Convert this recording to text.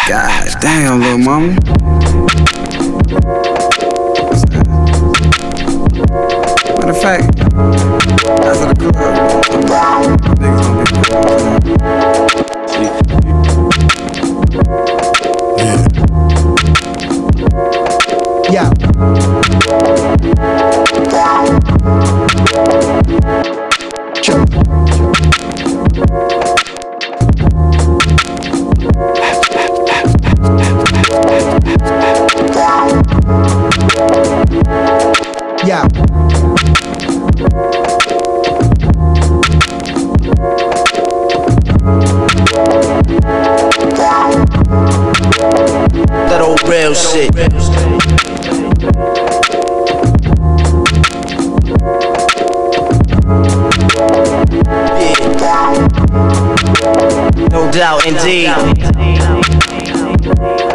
Gosh damn, little mama. Matter of fact, after the club, niggas gonna be Yeah. Chill. Yeah. That old real shit. Yeah. No doubt, indeed.